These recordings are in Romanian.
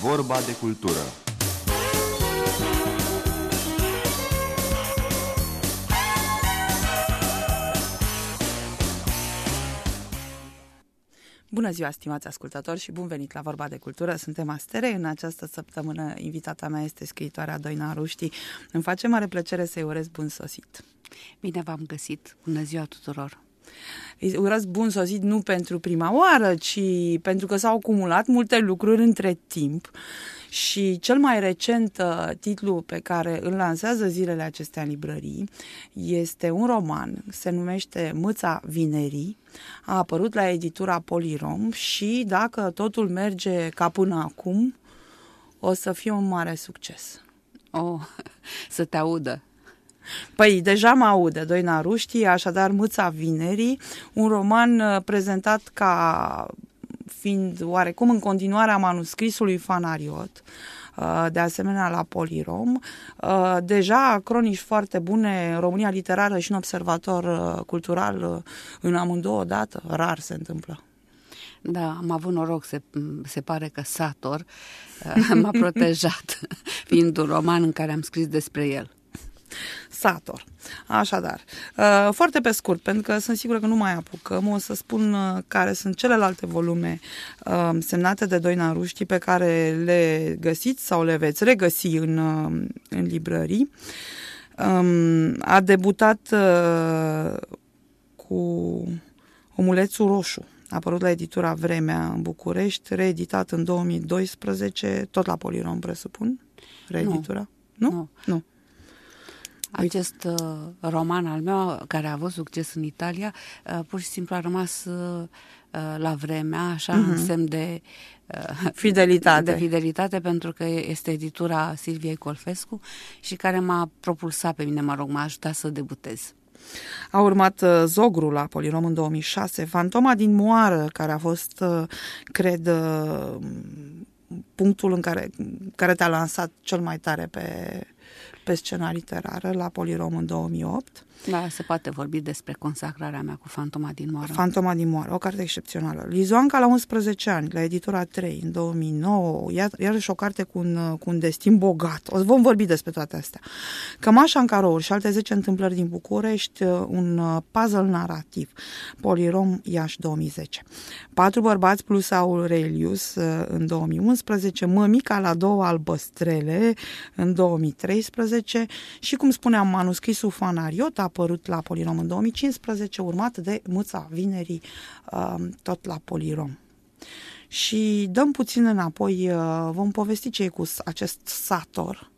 Vorba de cultură. Bună ziua, stimați ascultători, și bun venit la Vorba de Cultură. Suntem astere. În această săptămână invitata mea este scriitoarea Doina Ruști. Îmi face mare plăcere să-i urez bun sosit. Bine v-am găsit. Bună ziua tuturor. Îi urez bun sosit nu pentru prima oară, ci pentru că s-au acumulat multe lucruri între timp. Și cel mai recent titlu pe care îl lansează zilele acestea în librării este un roman, se numește Mâța Vinerii, a apărut la editura Polirom și dacă totul merge ca până acum, o să fie un mare succes. Oh, să te audă! Păi, deja mă aude Doina Ruști, așadar Mâța Vinerii, un roman prezentat ca fiind oarecum în continuarea manuscrisului Fanariot, de asemenea la Polirom. Deja cronici foarte bune în România Literară și în Observator Cultural în amândouă odată, rar se întâmplă. Da, am avut noroc, se pare că Sator m-a protejat, fiind un roman în care am scris despre el. Sator. Așadar, foarte pe scurt, pentru că sunt sigură că nu mai apucăm, o să spun care sunt celelalte volume semnate de Doina Ruști pe care le găsiți sau le veți regăsi în librării. A debutat cu Omulețul Roșu, a apărut la editura Vremea în București, reeditat în 2012, tot la Polirom, presupun, reeditura? Nu? Nu. Acest roman al meu, care a avut succes în Italia, pur și simplu a rămas la Vremea, așa, în semn de fidelitate, pentru că este editura Silviei Colfescu și care m-a propulsat pe mine, m-a ajutat să debutez. A urmat Zogru la Polirom în 2006, Fantoma din Moară, care a fost, cred, punctul în care te-a lansat cel mai tare pe scena literară la Polirom în 2008. Da, se poate vorbi despre consacrarea mea cu Fantoma din Moară. Fantoma din Moară, o carte excepțională. Lizoanca la 11 ani, la editura 3, în 2009, iarăși o carte cu un destin bogat. Vom vorbi despre toate astea. Cămașa în carouri și alte 10 întâmplări din București, un puzzle narrativ. Polirom, Iași, 2010. 4 bărbați plus Aurelius, în 2011, Mămica la 2 albăstrele, în 2013 și, cum spuneam, manuscrisul Fanariot, a apărut la Polirom în 2015, urmat de Mâța Vinerii, tot la Polirom. Și dăm puțin înapoi, vom povesti ce e cu acest Sator,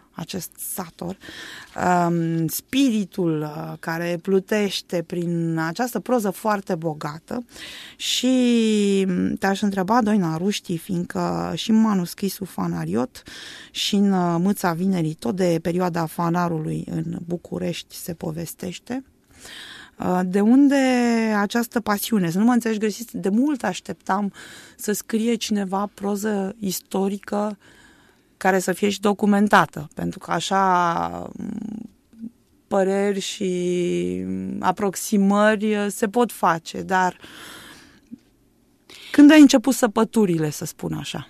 spiritul care plutește prin această proză foarte bogată. Și te-aș întreba, Doina Ruști, fiindcă și în manuscrisul Fanariot și în Mâța Vinerii, tot de perioada Fanarului în București se povestește, de unde această pasiune? Să nu mă înțelegi greșit, de mult așteptam să scrie cineva proză istorică care să fie și documentată, pentru că așa păreri și aproximări se pot face, dar când ai început săpăturile, să spun așa?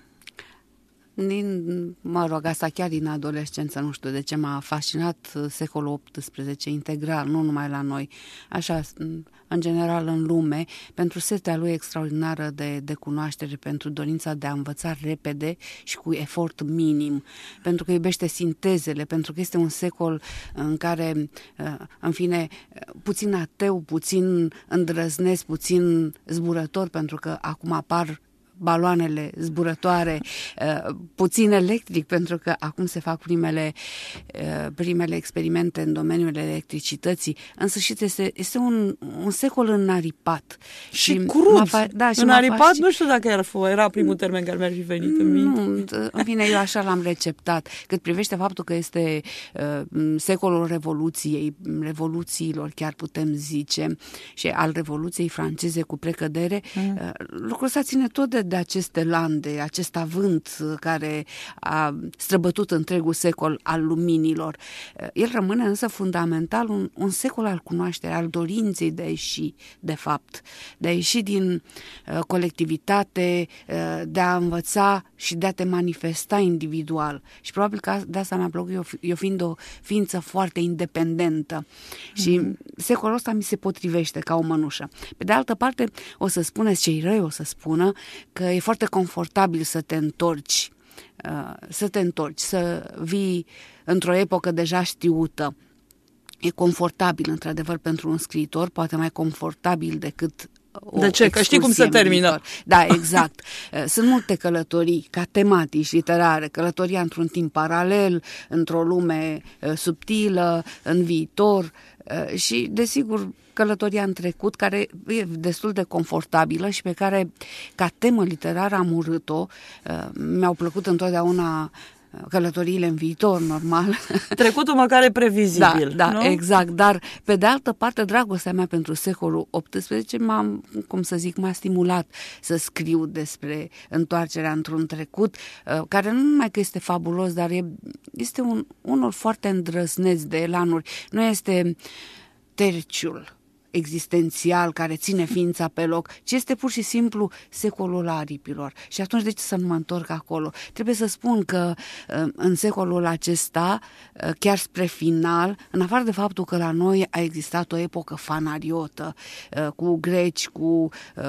Asta chiar din adolescență, nu știu de ce m-a fascinat secolul XVIII integral, nu numai la noi, așa, în general în lume, pentru setea lui extraordinară de cunoaștere, pentru dorința de a învăța repede și cu efort minim, pentru că iubește sintezele, pentru că este un secol în care, în fine, puțin ateu, puțin îndrăznesc, puțin zburător, pentru că acum apar baloanele zburătoare, puțin electric, pentru că acum se fac primele experimente în domeniul electricității. În sfârșit, este un secol înaripat. Și crud. Înaripat, nu știu dacă era primul termen care mi-ar fi venit în minte. În fine, eu așa l-am receptat. Cât privește faptul că este secolul revoluțiilor, chiar putem zice, și al Revoluției franceze cu precădere, lucrul ăsta ține tot de de aceste lande, acest avânt care a străbătut întregul secol al luminilor. El rămâne însă fundamental un secol al cunoașterii, al dorinței de a ieși, de fapt, de a ieși din colectivitate, de a învăța și de a te manifesta individual. Și probabil că de asta mi-a plăcut eu fiind o ființă foarte independentă. Și secolul ăsta mi se potrivește ca o mănușă. Pe de altă parte, o să spuneți, cei răi o să spună că e foarte confortabil să te întorci, să vii într-o epocă deja știută. E confortabil, într-adevăr, pentru un scriitor, poate mai confortabil decât de ce? Că știi cum se termină. Da, exact. Sunt multe călătorii ca tematici literare, călătoria într-un timp paralel, într-o lume subtilă, în viitor și, desigur, călătoria în trecut, care e destul de confortabilă și pe care, ca temă literară, am urât-o. Mi-au plăcut întotdeauna călătoriile în viitor, normal. Trecutul măcar e previzibil. Da, nu? Exact, dar pe de altă parte dragostea mea pentru secolul XVIII m-a stimulat să scriu despre întoarcerea într-un trecut, care nu numai că este fabulos, dar este unul foarte îndrăzneț de elanuri. Nu este terciul existențial care ține ființa pe loc, ci este pur și simplu secolul aripilor. Și atunci de ce să nu mă întorc acolo? Trebuie să spun că în secolul acesta, chiar spre final, în afară de faptul că la noi a existat o epocă fanariotă, cu greci, cu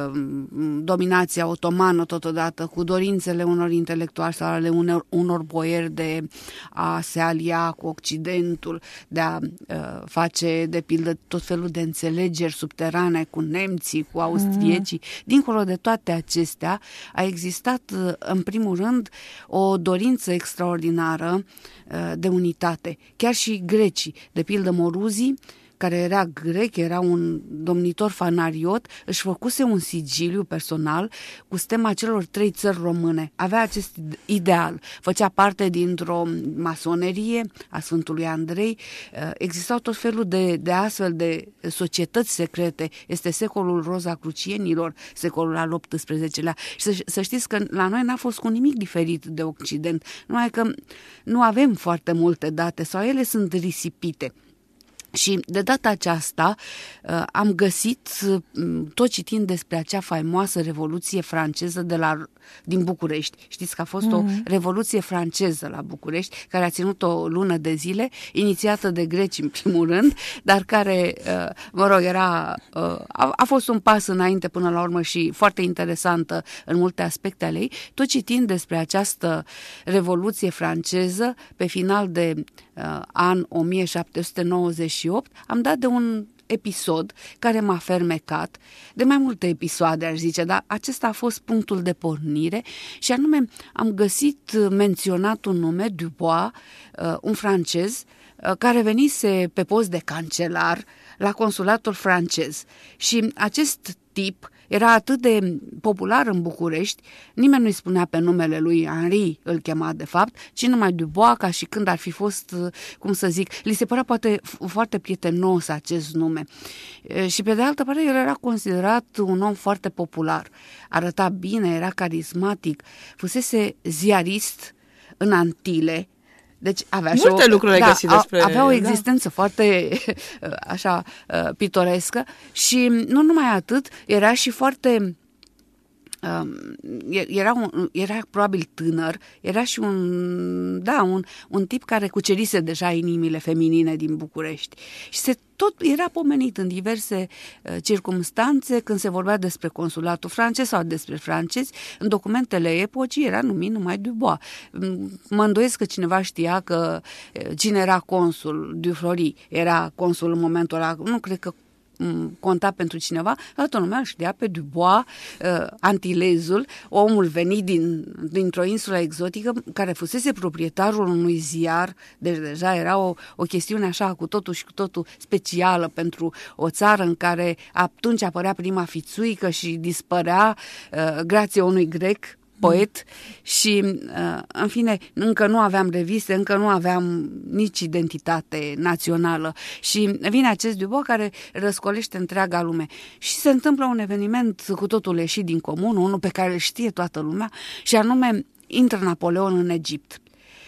dominația otomană totodată, cu dorințele unor intelectuali sau ale unor boieri de a se alia cu Occidentul, de a face, de pildă, tot felul de înțelegeri subterane cu nemții, cu austriecii. Dincolo de toate acestea, a existat, în primul rând, o dorință extraordinară de unitate. Chiar și grecii, de pildă Moruzii, care era grec, era un domnitor fanariot, își făcuse un sigiliu personal cu stema celor 3 țări române. Avea acest ideal. Făcea parte dintr-o masonerie a Sfântului Andrei. Existau tot felul de astfel de societăți secrete. Este secolul rozacrucienilor, secolul al XVIII-lea. Și să știți că la noi n-a fost cu nimic diferit de Occident. Numai că nu avem foarte multe date sau ele sunt risipite. Și de data aceasta am găsit, tot citind despre acea faimoasă Revoluție franceză din București. Știți că a fost o Revoluție franceză la București, care a ținut o lună de zile, inițiată de greci în primul rând, dar care, mă rog, a fost un pas înainte până la urmă și foarte interesantă în multe aspecte ale ei. Tot citind despre această Revoluție franceză, pe final de an 1798, am dat de un episod care m-a fermecat, de mai multe episoade, aș zice, dar acesta a fost punctul de pornire și anume am găsit menționat un nume, Dubois, un francez, care venise pe post de cancelar la consulatul francez. Și acest tip era atât de popular în București, nimeni nu-i spunea pe numele lui, Henri îl chema de fapt, ci numai Dubois, ca și când ar fi fost, cum să zic, li se părea poate foarte prietenos acest nume. Și pe de altă parte, el era considerat un om foarte popular, arăta bine, era carismatic, fusese ziarist în Antile. Deci avea multe lucruri ai găsit despre... Avea o existență foarte așa pitorescă și nu numai atât, era și foarte... Era probabil tânăr, era și un tip care cucerise deja inimile feminine din București și tot era pomenit în diverse circumstanțe când se vorbea despre consulatul francez sau despre francezi. În documentele epocii era numit numai Dubois. Mă îndoiesc că cineva știa că cine era consul. Duflori era consul în momentul ăla. Nu cred că conta pentru cineva, toată lumea știa pe Dubois, antilezul, omul venit dintr-o insulă exotică, care fusese proprietarul unui ziar, deci deja era o chestiune așa cu totul și cu totul specială pentru o țară în care atunci apărea prima fițuică și dispărea grație unui grec, poet și, în fine, încă nu aveam reviste, încă nu aveam nici identitate națională și vine acest Dubois care răscolește întreaga lume și se întâmplă un eveniment cu totul ieșit din comun, unul pe care îl știe toată lumea și anume intră Napoleon în Egipt.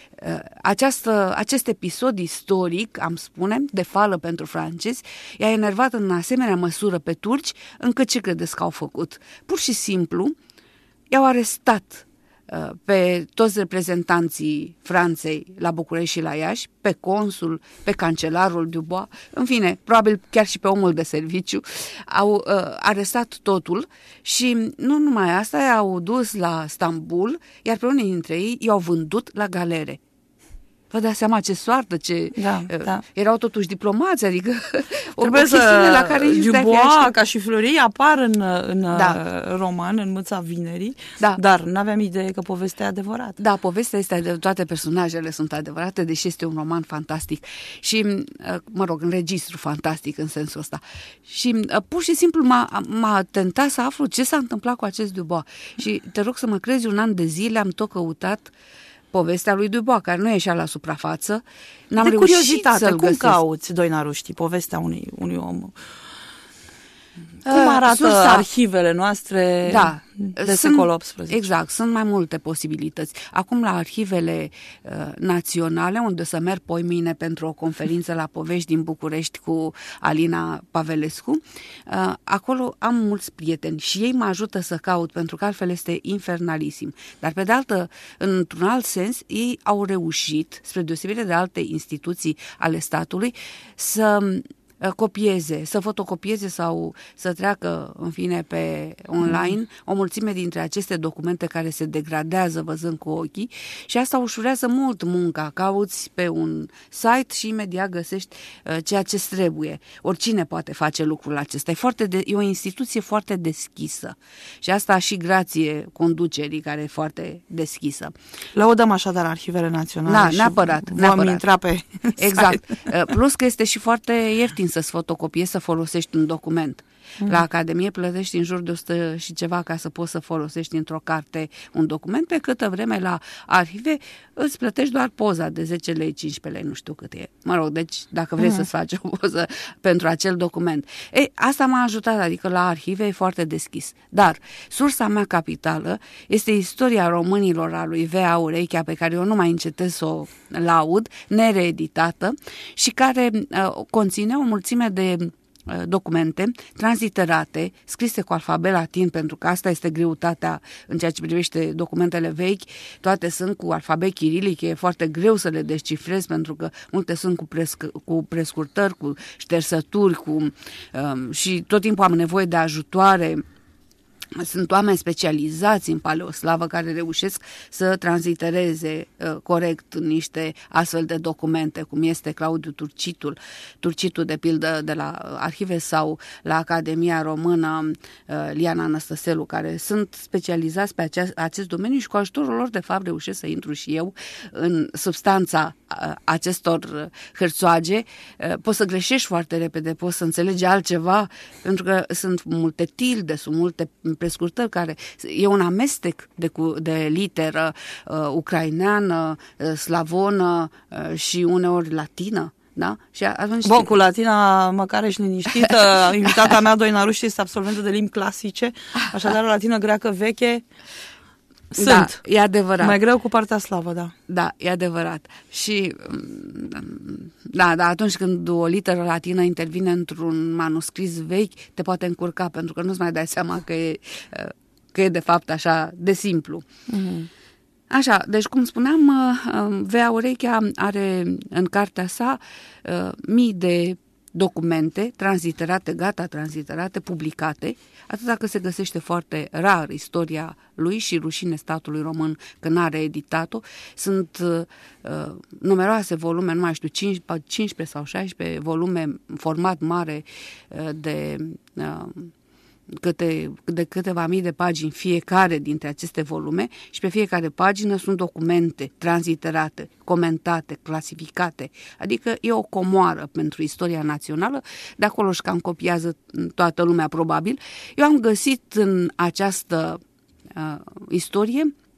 Acest episod istoric, am spune, de fală pentru francezi, i-a enervat în asemenea măsură pe turci, încât ce credeți că au făcut? Pur și simplu i-au arestat pe toți reprezentanții Franței la București și la Iași, pe consul, pe cancelarul Dubois, în fine, probabil chiar și pe omul de serviciu, au arestat totul și nu numai asta, i-au dus la Stambul, iar pe unii dintre ei i-au vândut la galere. Vă dați seama ce soartă, erau totuși diplomați, adică o chestiune la care Dubois, ca și Fleury, apar în roman, în Mâța Vinerii, dar n-aveam idee că povestea e adevărată. Da, povestea este, toate personajele sunt adevărate, deși este un roman fantastic și, mă rog, în registru fantastic în sensul ăsta. Și pur și simplu m-a tentat să aflu ce s-a întâmplat cu acest Dubois. Și te rog să mă crezi, un an de zile am tot căutat povestea lui Dubois, care nu ieșea la suprafață. N-am reușit curiozitate, cum cauți, Doina Ruștii, povestea unui om? Cum arată arhivele noastre de secolul XVIII? Exact, sunt mai multe posibilități. Acum la arhivele naționale, unde să merg poimâine pentru o conferință la Povești din București cu Alina Pavelescu, acolo am mulți prieteni și ei mă ajută să caut, pentru că altfel este infernalisim. Dar pe de altă, într-un alt sens, ei au reușit, spre deosebire de alte instituții ale statului, să copieze, să fotocopieze sau să treacă, în fine, pe online o mulțime dintre aceste documente care se degradează văzând cu ochii și asta ușurează mult munca. Cauți pe un site și imediat găsești ceea ce trebuie. Oricine poate face lucrul acesta. E o instituție foarte deschisă și asta și grație conducerii care e foarte deschisă. Lăudăm așadar arhivele naționale. Da, neapărat. Vom intra pe exact. Plus că este și foarte ieftin să-ți fotocopiezi, să folosești un document. La Academie plătești în jur de 100 și ceva ca să poți să folosești într-o carte un document, pe câtă vreme la arhive îți plătești doar poza de 10 lei, 15 lei, nu știu cât e. Mă rog, deci dacă vrei să-ți faci o poză pentru acel document. Asta m-a ajutat, adică la arhive e foarte deschis. Dar sursa mea capitală este istoria românilor a lui V.A. Urechea, pe care eu nu mai încetez să o laud, nereeditată și care conține o mulțime de documente transliterate, scrise cu alfabet latin, pentru că asta este greutatea în ceea ce privește documentele vechi. Toate sunt cu alfabet chirilic, e foarte greu să le descifrezi pentru că multe sunt cu prescurtări, cu ștersături, și tot timpul am nevoie de ajutoare. Sunt oameni specializați în paleoslavă care reușesc să translitereze corect niște astfel de documente, cum este Claudiu Turcitul de pildă de la arhive sau la Academia Română Liana Năstăselu, care sunt specializați pe acest domeniu și cu ajutorul lor de fapt reușesc să intru și eu în substanța acestor hârțoage. Poți să greșești foarte repede, poți să înțelegi altceva, pentru că sunt multe tilde, sunt multe prescurtări, care e un amestec de literă ucraineană, slavonă și uneori latină. Da? Și atunci... Bun, cu latina măcar ești liniștită. Invitata mea, Doina Ruștii, este absolventă de limbi clasice, așadar o latină greacă veche sunt. Da, e adevărat. Mai greu cu partea slavă, da. Da, e adevărat. Și da, atunci când o literă latină intervine într-un manuscris vechi, te poate încurca, pentru că nu-ți mai dai seama că e de fapt așa de simplu. Așa, deci cum spuneam, V.A. Urechea are în cartea sa mii de documente transliterate, gata transliterate, publicate, atâta că se găsește foarte rar istoria lui și rușine statului român că n-a editat-o. Sunt numeroase volume, nu mai știu, 15 sau 16 volume, format mare de câteva mii de pagini fiecare dintre aceste volume și pe fiecare pagină sunt documente transliterate, comentate, clasificate, adică e o comoară pentru istoria națională, de acolo și cam copiază toată lumea probabil. Eu am găsit în această istorie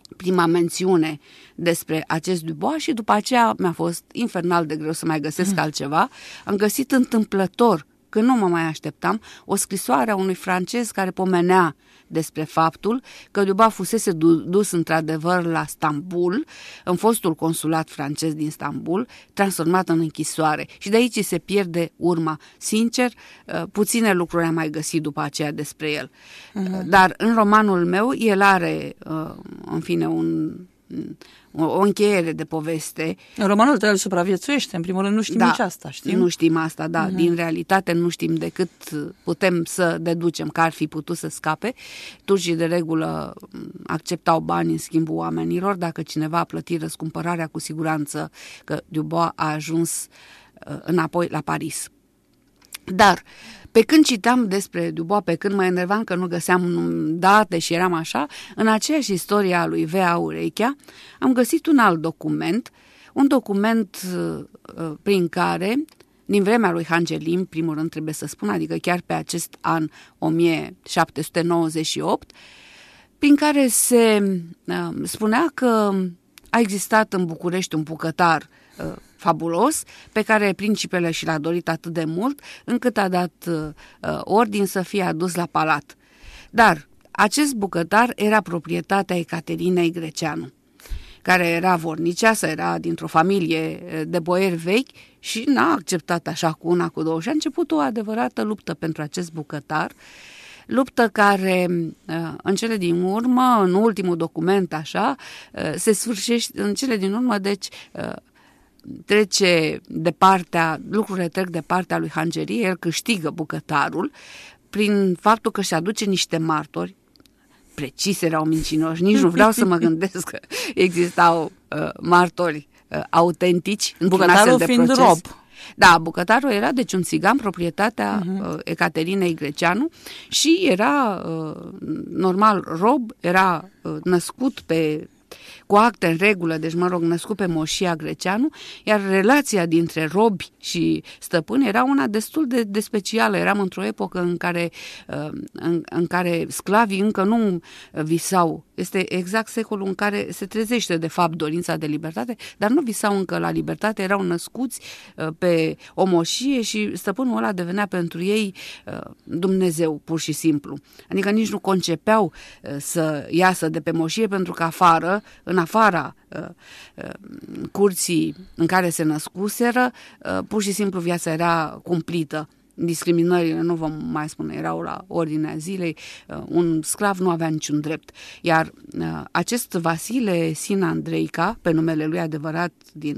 prima mențiune despre acest Dubois și după aceea mi-a fost infernal de greu să mai găsesc altceva. Am găsit întâmplător, că nu mă mai așteptam, o scrisoare a unui francez care pomenea despre faptul că Dubois fusese dus într-adevăr la Stambul, în fostul consulat francez din Stambul, transformat în închisoare. Și de aici se pierde urma. Sincer, puține lucruri am mai găsit după aceea despre el. Dar în romanul meu, el are, în fine, o încheiere de poveste. În romanul tău el supraviețuiește, în primul rând nu știm nici asta, știm? Nu știm asta, da. Din realitate nu știm decât putem să deducem că ar fi putut să scape. Turcii de regulă acceptau bani în schimbul oamenilor. Dacă cineva a plătit răscumpărarea, cu siguranță că Dubois a ajuns înapoi la Paris. Dar pe când citam despre Dubois, pe când mă enervam că nu găseam date și eram așa, în aceeași istorie a lui V.A. Urechea am găsit un alt document, un document prin care, din vremea lui Hangelin, primul rând trebuie să spun, adică chiar pe acest an 1798, prin care se spunea că a existat în București un bucătar fabulos, pe care principele și l-a dorit atât de mult, încât a dat ordin să fie adus la palat. Dar acest bucătar era proprietatea Ecaterinei Greceanu, care era vorniceasă, era dintr-o familie de boieri vechi și n-a acceptat așa cu una, cu două. Și a început o adevărată luptă pentru acest bucătar, luptă care, în cele din urmă, în ultimul document așa, se sfârșește, în cele din urmă, deci lucrurile trec de partea lui Hangerie, el câștigă bucătarul prin faptul că își aduce niște martori, precis erau mincinoși, nici nu vreau să mă gândesc că existau martori autentici într-un astfel de fiind proces. rob. Da, bucătarul era deci un țigan, proprietatea Ecaterinei Greceanu și era normal rob, era născut cu acte în regulă, deci născut pe moșia Greceanu, iar relația dintre robi și stăpâni era una destul de specială. Eram într-o epocă în care sclavii încă nu visau. Este exact secolul în care se trezește de fapt dorința de libertate, dar nu visau încă la libertate, erau născuți pe o moșie și stăpânul ăla devenea pentru ei Dumnezeu, pur și simplu. Adică nici nu concepeau să iasă de pe moșie, pentru că în afara curții în care se născuseră, pur și simplu viața era cumplită. Discriminările, nu vom mai spune, erau la ordinea zilei, un sclav nu avea niciun drept. Iar acest Vasile Sin Andreica, pe numele lui adevărat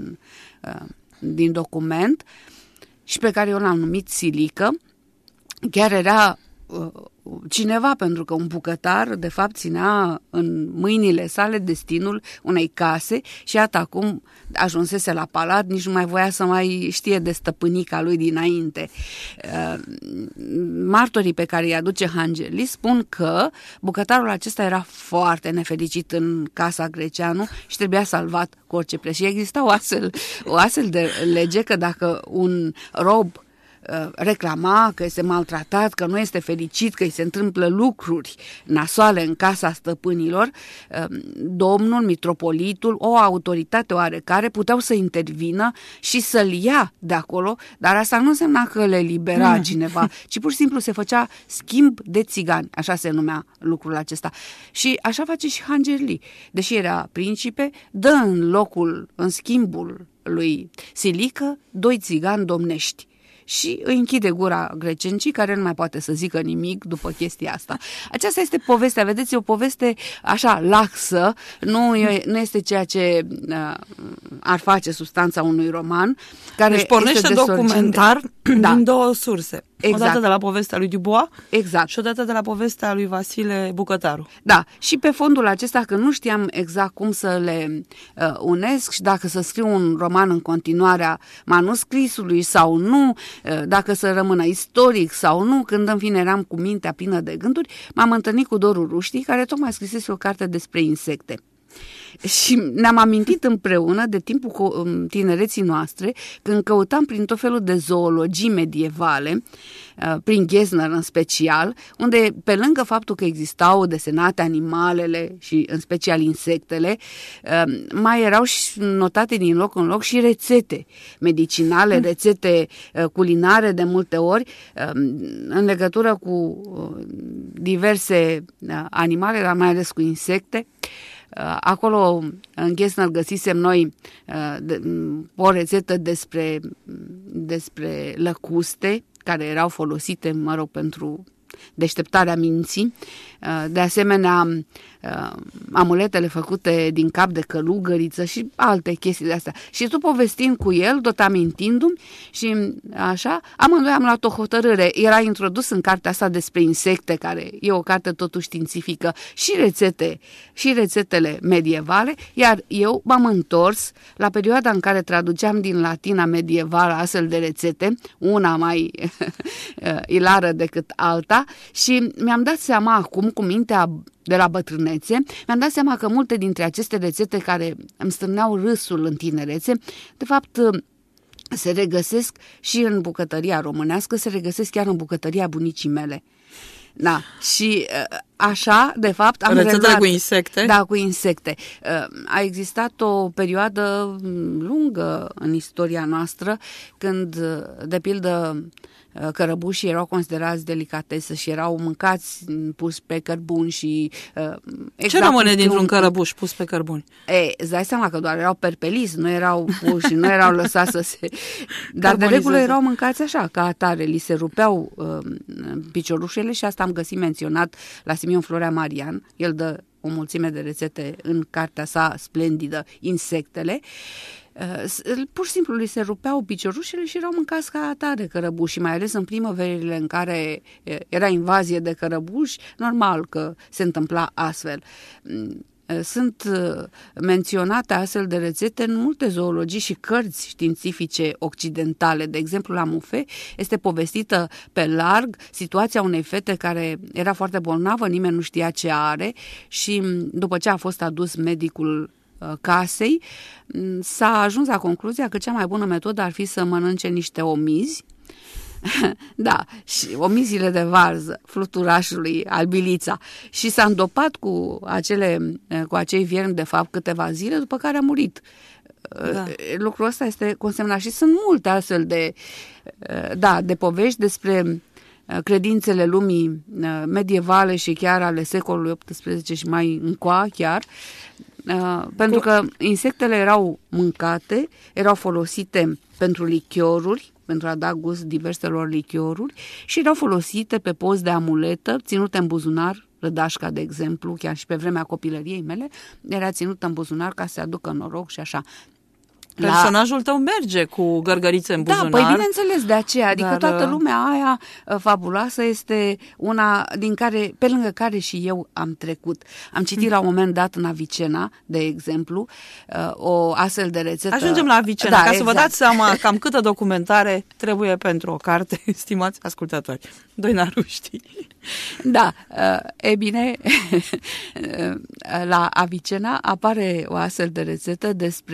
din document, și pe care eu l-am numit Silică, chiar era cineva, pentru că un bucătar de fapt ținea în mâinile sale destinul unei case și iată acum ajunsese la palat, nici nu mai voia să mai știe de stăpânica lui dinainte. Martorii pe care îi aduce Hangeli spun că bucătarul acesta era foarte nefericit în casa Greceanu și trebuia salvat cu orice preț. Și exista o astfel de lege că dacă un rob reclama că este maltratat, că nu este fericit, că îi se întâmplă lucruri nasoale în casa stăpânilor, domnul, mitropolitul, o autoritate oarecare puteau să intervină și să-l ia de acolo, dar asta nu însemna că le libera cineva, ci pur și simplu se făcea schimb de țigani, așa se numea lucrul acesta. Și așa face și Hangeli, deși era principe, dă în schimbul lui Silică 2 țigani domnești. Și îi închide gura Grecencii, care nu mai poate să zică nimic după chestia asta. Aceasta este povestea, vedeți, e o poveste așa laxă, nu este ceea ce ar face substanța unui roman. Care deci pornește documentar din două surse. Exact. Odată de la povestea lui Dubois, exact, și odată de la povestea lui Vasile Bucătaru. Da, și pe fondul acesta, că nu știam exact cum să le unesc și dacă să scriu un roman în continuarea manuscrisului sau nu, dacă să rămână istoric sau nu, când în fine eram cu mintea plină de gânduri, m-am întâlnit cu Doru Ruștii, care tocmai scrisese o carte despre insecte. Și ne-am amintit împreună de timpul tinereții noastre, când căutam prin tot felul de zoologii medievale, prin Gesner în special, unde pe lângă faptul că existau desenate animalele și în special insectele, mai erau și notate din loc în loc și rețete medicinale, rețete culinare de multe ori, în legătură cu diverse animale, dar mai ales cu insecte. Acolo în Gesner găsisem noi o rețetă despre lăcuste care erau folosite, pentru deșteptarea minții. De asemenea, amuletele făcute din cap de călugăriță și alte chestii de astea. Și tot povestind cu el, tot amintindu-mi și așa, amândoi am luat o hotărâre. Era introdus în cartea asta despre insecte, care e o carte totuși științifică, și rețetele medievale, iar eu m-am întors la perioada în care traduceam din latina medievală astfel de rețete, una mai ilară decât alta, și mi-am dat seama acum, cu mintea de la bătrânețe, mi-am dat seama că multe dintre aceste rețete care îmi stârneau râsul în tinerețe, de fapt se regăsesc și în bucătăria românească, se regăsesc chiar în bucătăria bunicii mele. Da, și așa, de fapt, am rețetele cu insecte? Da, cu insecte. A existat o perioadă lungă în istoria noastră când, de pildă, cărăbușii erau considerați delicatesă și erau mâncați pus pe cărbuni și... Exact. Ce rămâne dintr-un cărăbuș pus pe cărbuni? Îți dai seama că doar erau perpeliți, nu erau puși, nu erau lăsați să se... Dar de regulă erau mâncați așa, ca atare, li se rupeau piciorușele și asta am găsit menționat la Simion Florea Marian. El dă o mulțime de rețete în cartea sa splendidă, Insectele. Pur și simplu li se rupeau piciorușele și erau mâncați ca atare cărăbuși, mai ales în primăverile în care era invazie de cărăbuși, normal că se întâmpla astfel. Sunt menționate astfel de rețete în multe zoologii și cărți științifice occidentale. De exemplu, la Mufe este povestită pe larg situația unei fete care era foarte bolnavă, nimeni nu știa ce are și după ce a fost adus medicul casei, s-a ajuns la concluzia că cea mai bună metodă ar fi să mănânce niște omizi. Da, și omizile de varză, fluturașului, albilița, și s-a îndopat cu acei viermi de fapt câteva zile, după care a murit. Da. Lucrul ăsta este consemnat și sunt multe astfel de povești despre credințele lumii medievale și chiar ale secolului XVIII și mai încoa chiar, pentru că insectele erau mâncate, erau folosite pentru lichioruri, pentru a da gust diverselor lichioruri și erau folosite pe post de amuletă, ținute în buzunar, rădașca, de exemplu, chiar și pe vremea copilăriei mele, era ținută în buzunar ca să se aducă noroc și așa. Personajul tău merge cu gărgărițe în buzunar. Da, păi bineînțeles de aceea, adică toată lumea aia fabuloasă este una pe lângă care și eu am trecut. Am citit la un moment dat în Avicena, de exemplu, o astfel de rețetă. Ajungem la Avicena, ca să vă dați seama cam câtă documentare trebuie pentru o carte, stimați ascultători. Doina Ruști. Da, e bine, la Avicena apare o astfel de rețetă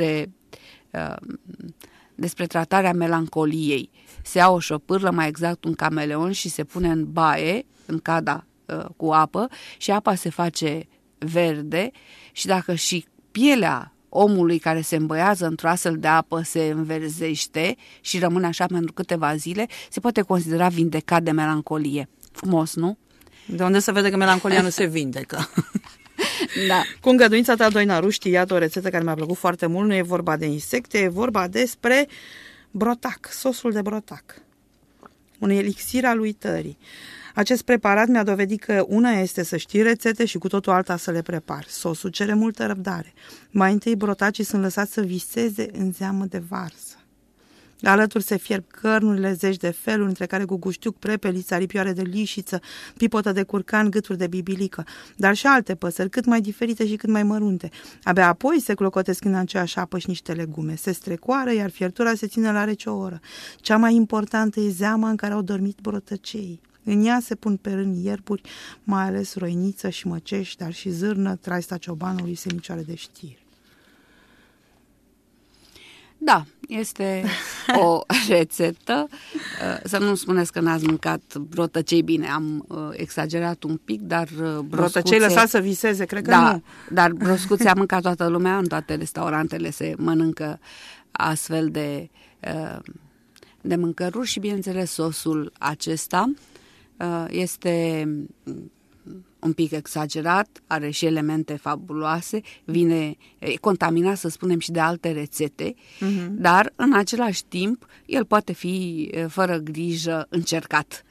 despre tratarea melancoliei. Se ia o șopârlă, mai exact un cameleon, și se pune în baie, în cada cu apă, și apa se face verde și dacă și pielea omului care se îmbăiază într-o astfel de apă se înverzește și rămâne așa pentru câteva zile, se poate considera vindecat de melancolie. Frumos, nu? De unde se vede că melancolia nu se vindecă. Da. Cu îngăduința ta, Doina Ruști, iată o rețetă care mi-a plăcut foarte mult. Nu e vorba de insecte, e vorba despre brotac, sosul de brotac. Un elixir al uitării. Acest preparat mi-a dovedit că una este să știi rețete și cu totul alta să le prepari. Sosul cere multă răbdare. Mai întâi brotacii sunt lăsați să viseze în zeamă de varză. Alături se fierb cărnurile, zeci de feluri, între care guguștiuc, prepeliță, aripioare de lișiță, pipotă de curcan, gâturi de bibilică, dar și alte păsări, cât mai diferite și cât mai mărunte. Abia apoi se clocotesc în aceeași apă și niște legume. Se strecoară, iar fiertura se ține la rece o oră. Cea mai importantă e zeama în care au dormit brotăcei. În ea se pun pe rând ierburi, mai ales roiniță și măcești, dar și zârnă, traista ciobanului, semicioare de știri. Da, este o rețetă. Să nu spuneți că n-ați mâncat brotăcei, bine, am exagerat un pic, dar brotăcei lăsați să viseze, cred că da, nu. Dar broscuțe a mâncat toată lumea, în toate restaurantele se mănâncă astfel de mâncăruri și, bineînțeles, sosul acesta este un pic exagerat, are și elemente fabuloase, e contaminat, să spunem, și de alte rețete, dar în același timp el poate fi fără grijă încercat.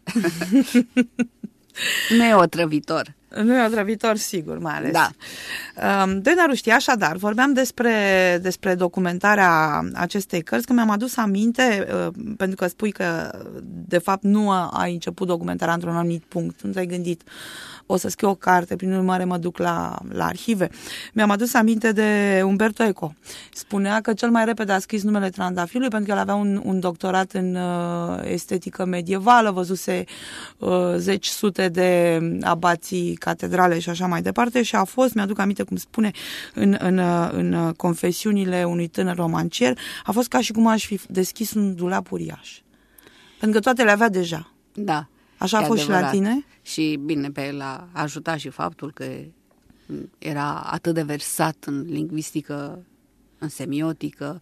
Nu e otrăvitor. Nu e otrăvitor, sigur, mai ales. Da. Doina Ruști, așadar, vorbeam despre documentarea acestei cărți, că mi-am adus aminte, pentru că spui că, de fapt, nu ai început documentarea într-un anumit punct, nu te-ai gândit, o să scriu o carte, prin urmare mă duc la arhive. Mi-am adus aminte de Umberto Eco. Spunea că cel mai repede a scris numele trandafirului, pentru că el avea un doctorat în estetică medievală, văzuse zeci sute de abații, catedrale și așa mai departe, și a fost, mi-aduc aminte cum spune în confesiunile unui tânăr romancier, a fost ca și cum aș fi deschis un dulap uriaș. Pentru că toate le avea deja. Da. Așa a fost adevărat. Și la tine? Și bine, pe el a ajutat și faptul că era atât de versat în lingvistică, în semiotică,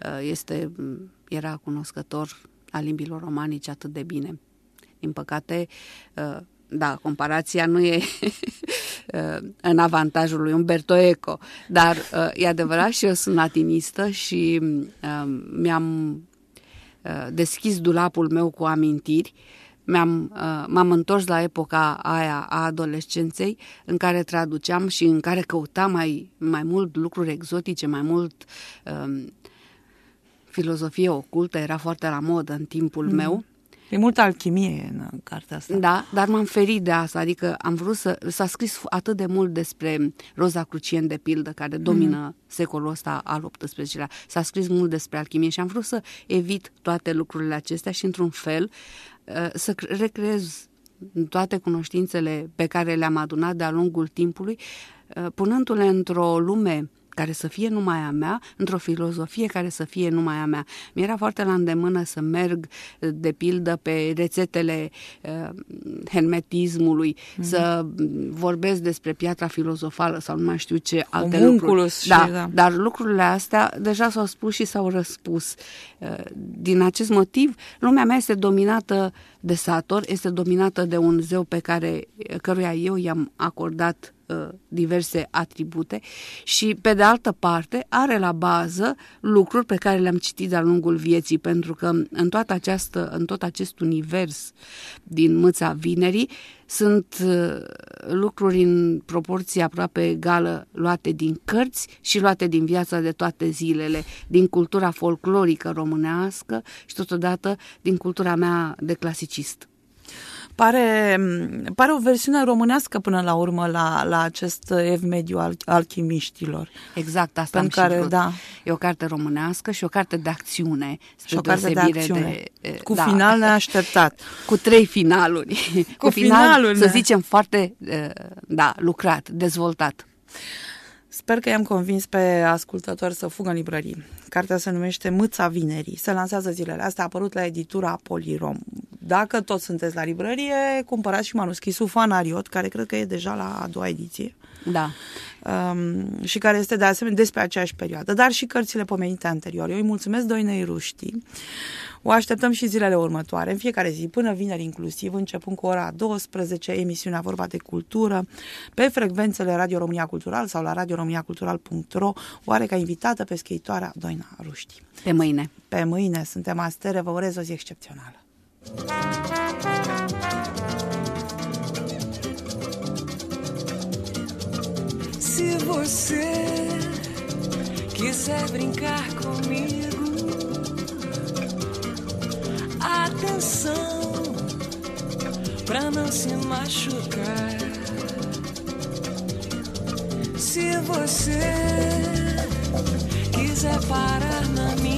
era cunoscător a limbilor romanice atât de bine. Din păcate, da, comparația nu e în avantajul lui Umberto Eco, dar e adevărat, și eu sunt latinistă și mi-am deschis dulapul meu cu amintiri. M-am întors la epoca aia a adolescenței, în care traduceam și în care căutam mai mult lucruri exotice, mai mult filozofie ocultă, era foarte la modă în timpul meu. E multă alchimie în cartea asta. Da, dar m-am ferit de asta, adică am vrut s-a scris atât de mult despre Rosicrucian, de pildă, care domină secolul ăsta al XVIII-lea. S-a scris mult despre alchimie și am vrut să evit toate lucrurile acestea și, într-un fel, să recreez toate cunoștințele pe care le-am adunat de-a lungul timpului, punându-le într-o lume care să fie numai a mea, într-o filozofie care să fie numai a mea. Mi-era foarte la îndemână să merg, de pildă, pe rețetele hermetismului, să vorbesc despre piatra filozofală sau nu mai știu ce alte lucruri. Da, dar lucrurile astea deja s-au spus și s-au răspus. Din acest motiv, lumea mea este dominată de Sator, este dominată de un zeu căruia eu i-am acordat diverse atribute și, pe de altă parte, are la bază lucruri pe care le-am citit de-a lungul vieții, pentru că în tot acest univers din Mâța Vinerii sunt lucruri în proporție aproape egală, luate din cărți și luate din viața de toate zilele, din cultura folclorică românească și totodată din cultura mea de clasicist. Pare o versiune românească până la urmă la acest ev mediu al alchimiștilor. Exact, asta pentru am și vrut. Da. E o carte românească și o carte de acțiune. Și o carte de acțiune. Cu final neașteptat. Cu 3 finaluri. Cu final, să zicem, foarte lucrat, dezvoltat. Sper că i-am convins pe ascultători să fugă în librării. Cartea se numește Mâța Vinerii. Se lansează zilele astea, a apărut la editura Polirom. Dacă tot sunteți la librărie, cumpărați și manuscrisul Fanariot, care cred că e deja la a doua ediție. Da. Și care este de asemenea despre aceeași perioadă, dar și cărțile pomenite anterior. Eu îi mulțumesc Doinei Ruști. O așteptăm și zilele următoare, în fiecare zi, până vineri inclusiv, începând cu ora 12, emisiunea Vorba de Cultură, pe frecvențele Radio România Cultural sau la radioromaniacultural.ro, oare ca invitată pe scriitoarea Doina Ruști. Pe mâine. Pe mâine, suntem astere, vă urez o zi excepțională. Se você quiser brincar comigo, atenção, pra não se machucar. Se você quiser parar na minha